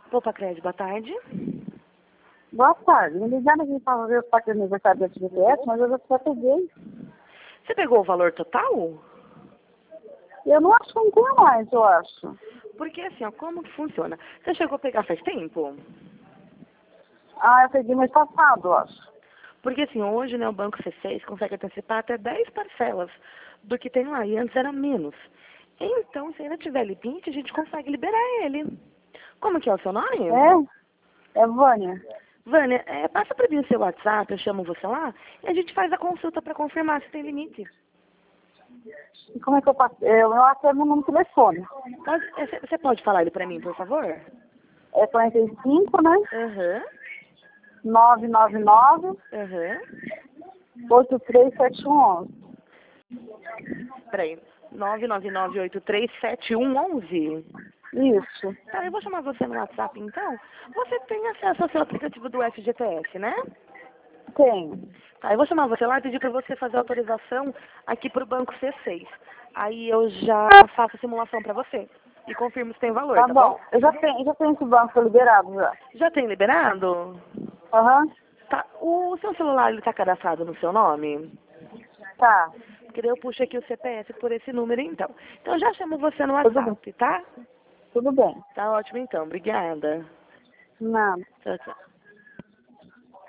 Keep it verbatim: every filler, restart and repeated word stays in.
Poupa Crédito, boa tarde. Boa tarde. Me ligaram aqui para ver o parque de aniversário da F G T S, mas eu já peguei. Você pegou o valor total? Eu não acho que não tem mais, eu acho. Porque assim, ó, como que funciona? Você chegou a pegar faz tempo? Ah, eu peguei mês passado, eu acho. Porque assim, hoje, né, o Banco C seis consegue antecipar até dez parcelas do que tem lá, e antes era menos. Então, se ainda tiver limite, a gente consegue liberar ele. Como que é o seu nome? É? É Vânia. Vânia, é, passa para mim o seu WhatsApp, eu chamo você lá, e a gente faz a consulta para confirmar se tem limite. E como é que eu passo? Eu não acho que é meu número de telefone. Pode, é, Você você pode falar ele para mim, por favor? É quarenta e cinco, né? Aham, nove nove nove, aham. oito três sete um um. Peraí, nove nove nove oito três sete um um um. Isso. Tá, eu vou chamar você no WhatsApp, então. Você tem acesso ao seu aplicativo do F G T S, né? Tem. Tá, eu vou chamar você lá e pedir para você fazer a autorização aqui para o Banco C seis. Aí eu já faço a simulação para você e confirmo se tem valor, Tá tá bom? bom. Eu já tenho, já tenho esse banco liberado já. Já tem liberado? Aham. Tá. O seu celular, ele tá cadastrado no seu nome? Tá. Porque daí eu puxo aqui o C P F por esse número, então. Então eu já chamo você no Tudo bem. WhatsApp, tá? Tudo bem. Tá ótimo, então. Obrigada. Nada. Tchau, tchau.